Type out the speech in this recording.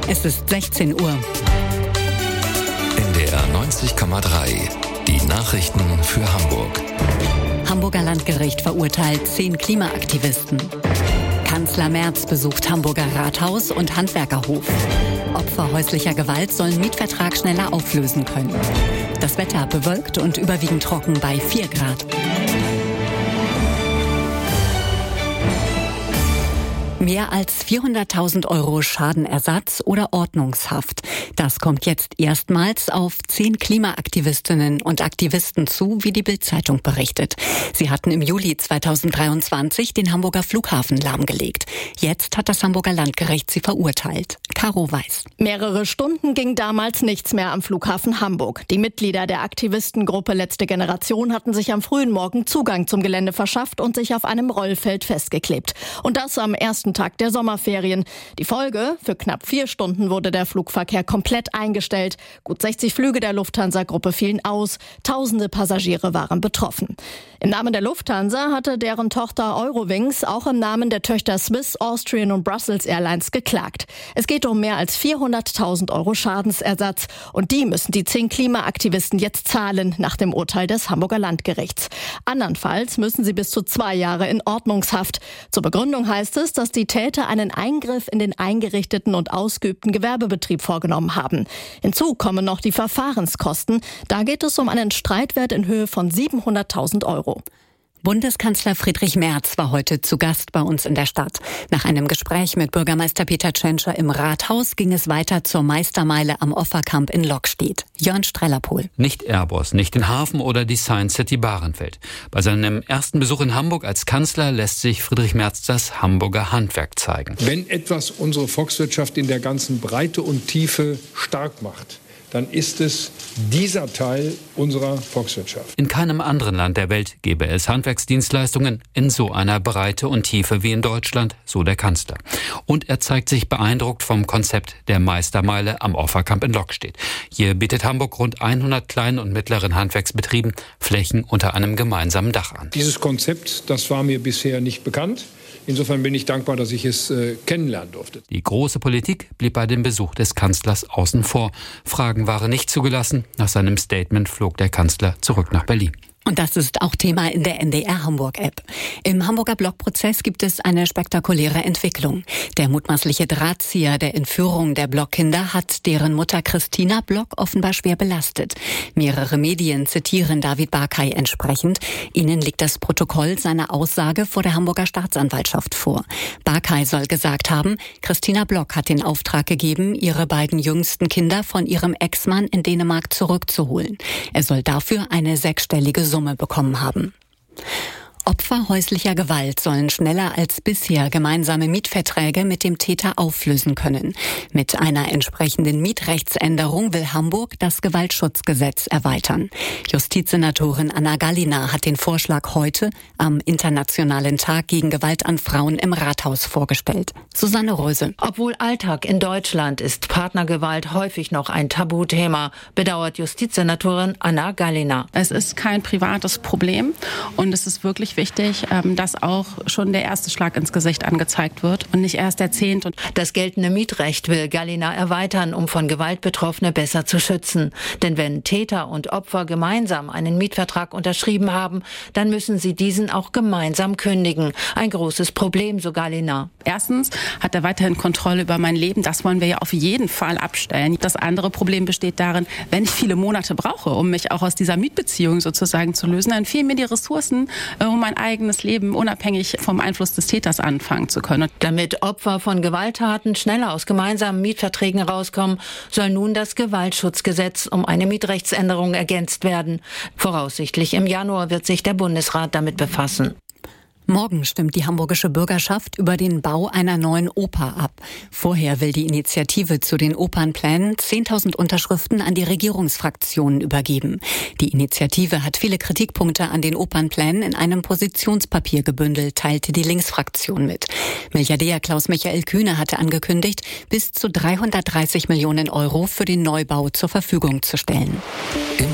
Es ist 16 Uhr. NDR 90,3. Die Nachrichten für Hamburg. Hamburger Landgericht verurteilt 10 Klimaaktivisten. Kanzler Merz besucht Hamburger Rathaus und Handwerkerhof. Opfer häuslicher Gewalt sollen Mietvertrag schneller auflösen können. Das Wetter bewölkt und überwiegend trocken bei 4 Grad. Mehr als 400.000 € Schadenersatz oder Ordnungshaft. Das kommt jetzt erstmals auf 10 Klimaaktivistinnen und Aktivisten zu, wie die Bild-Zeitung berichtet. Sie hatten im Juli 2023 den Hamburger Flughafen lahmgelegt. Jetzt hat das Hamburger Landgericht sie verurteilt. Caro Weiß. Mehrere Stunden ging damals nichts mehr am Flughafen Hamburg. Die Mitglieder der Aktivistengruppe Letzte Generation hatten sich am frühen Morgen Zugang zum Gelände verschafft und sich auf einem Rollfeld festgeklebt. Und das am ersten Tag der Sommerferien. Die Folge: für knapp 4 Stunden wurde der Flugverkehr komplett eingestellt. Gut 60 Flüge der Lufthansa-Gruppe fielen aus. Tausende Passagiere waren betroffen. Im Namen der Lufthansa hatte deren Tochter Eurowings auch im Namen der Töchter Swiss, Austrian und Brussels Airlines geklagt. Es geht um mehr als 400.000 € Schadensersatz. Und die müssen die 10 Klimaaktivisten jetzt zahlen, nach dem Urteil des Hamburger Landgerichts. Andernfalls müssen sie bis zu 2 Jahre in Ordnungshaft. Zur Begründung heißt es, dass die Täter einen Eingriff in den eingerichteten und ausgeübten Gewerbebetrieb vorgenommen haben. Hinzu kommen noch die Verfahrenskosten. Da geht es um einen Streitwert in Höhe von 700.000 €. Bundeskanzler Friedrich Merz war heute zu Gast bei uns in der Stadt. Nach einem Gespräch mit Bürgermeister Peter Tschentscher im Rathaus ging es weiter zur Meistermeile am Offerkamp in Lockstedt. Jörn Strellerpohl. Nicht Airbus, nicht den Hafen oder die Science City Bahrenfeld. Bei seinem ersten Besuch in Hamburg als Kanzler lässt sich Friedrich Merz das Hamburger Handwerk zeigen. Wenn etwas unsere Volkswirtschaft in der ganzen Breite und Tiefe stark macht, dann ist es dieser Teil unserer Volkswirtschaft. In keinem anderen Land der Welt gäbe es Handwerksdienstleistungen in so einer Breite und Tiefe wie in Deutschland, so der Kanzler. Und er zeigt sich beeindruckt vom Konzept der Meistermeile am Offerkamp in Lockstedt. Hier bietet Hamburg rund 100 kleinen und mittleren Handwerksbetrieben Flächen unter einem gemeinsamen Dach an. Dieses Konzept, das war mir bisher nicht bekannt. Insofern bin ich dankbar, dass ich es kennenlernen durfte. Die große Politik blieb bei dem Besuch des Kanzlers außen vor. Fragen waren nicht zugelassen. Nach seinem Statement flog der Kanzler zurück nach Berlin. Und das ist auch Thema in der NDR Hamburg-App. Im Hamburger Blockprozess gibt es eine spektakuläre Entwicklung. Der mutmaßliche Drahtzieher der Entführung der Blockkinder hat deren Mutter Christina Block offenbar schwer belastet. Mehrere Medien zitieren David Barkay entsprechend. Ihnen liegt das Protokoll seiner Aussage vor der Hamburger Staatsanwaltschaft vor. Barkay soll gesagt haben, Christina Block hat den Auftrag gegeben, ihre beiden jüngsten Kinder von ihrem Ex-Mann in Dänemark zurückzuholen. Er soll dafür eine 6-stellige Summe bekommen haben. Opfer häuslicher Gewalt sollen schneller als bisher gemeinsame Mietverträge mit dem Täter auflösen können. Mit einer entsprechenden Mietrechtsänderung will Hamburg das Gewaltschutzgesetz erweitern. Justizsenatorin Anna Gallina hat den Vorschlag heute am Internationalen Tag gegen Gewalt an Frauen im Rathaus vorgestellt. Susanne Röse. Obwohl Alltag in Deutschland ist Partnergewalt häufig noch ein Tabuthema, bedauert Justizsenatorin Anna Gallina. Es ist kein privates Problem und es ist wirklich wichtig, dass auch schon der erste Schlag ins Gesicht angezeigt wird und nicht erst der 10. Das geltende Mietrecht will Gallina erweitern, um von Gewalt Betroffene besser zu schützen. Denn wenn Täter und Opfer gemeinsam einen Mietvertrag unterschrieben haben, dann müssen sie diesen auch gemeinsam kündigen. Ein großes Problem, so Gallina. Erstens hat er weiterhin Kontrolle über mein Leben. Das wollen wir ja auf jeden Fall abstellen. Das andere Problem besteht darin, wenn ich viele Monate brauche, um mich auch aus dieser Mietbeziehung sozusagen zu lösen, dann fehlen mir die Ressourcen, um mein eigenes Leben unabhängig vom Einfluss des Täters anfangen zu können. Damit Opfer von Gewalttaten schneller aus gemeinsamen Mietverträgen rauskommen, soll nun das Gewaltschutzgesetz um eine Mietrechtsänderung ergänzt werden. Voraussichtlich im Januar wird sich der Bundesrat damit befassen. Morgen stimmt die hamburgische Bürgerschaft über den Bau einer neuen Oper ab. Vorher will die Initiative zu den Opernplänen 10.000 Unterschriften an die Regierungsfraktionen übergeben. Die Initiative hat viele Kritikpunkte an den Opernplänen in einem Positionspapier gebündelt, teilte die Linksfraktion mit. Milliardär Klaus-Michael Kühne hatte angekündigt, bis zu 330 Millionen € für den Neubau zur Verfügung zu stellen.